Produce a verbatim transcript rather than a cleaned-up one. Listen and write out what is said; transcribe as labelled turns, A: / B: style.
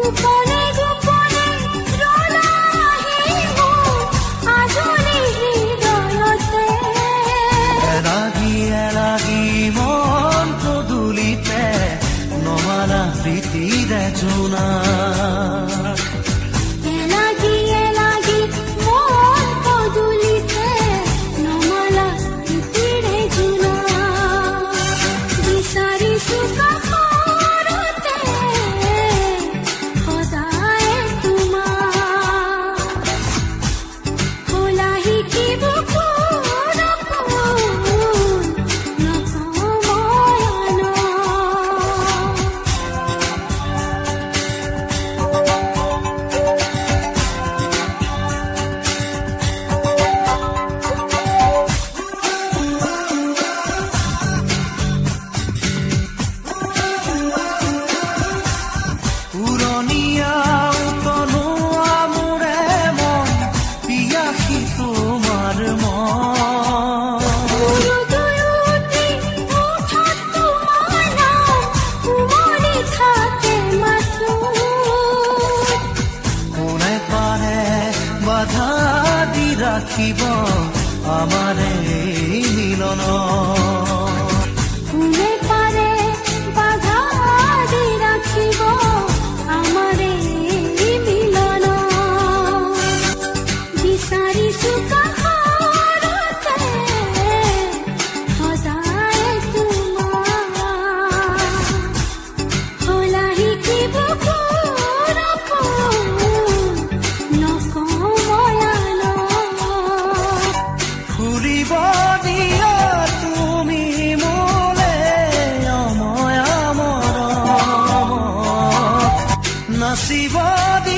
A: গোপনে গোপনে ৰলাহি আজলি হৃদয়তে
B: এলাগি এলাগি মন পদূলিতে নমালা প্ৰীতিৰে জোনা
A: এলাগি এলাগি মন পদূলিতে নমালা প্ৰীতিৰে জোনা বিচাৰিছো কাষৰতে সদায় তোমাক খোলাহি কি বুকুৰ ফুল নকওঁ মই আনক
B: পুৰণীয়া উতলোৱা মোৰে মন পিয়াসী তোমাৰ মন
A: দুয়োটি ওঠত তোমাৰ নাম উমলি থাকে মাথোঁ
B: কোনে পাৰে বাধা দি ৰাখিব আমাৰ এই মিলন
A: কোনে পাৰে বাধা দি ৰাখিব আমাৰ এই মিলন বিচাৰিছো কাষৰতে সদায় তোমাক খোলাহি কি বুকুৰ ফুল নকওঁ মই আনক
B: ফুৰিব দিয়া তুমি মোলে অময়া মৰমত নাচিব দিয়া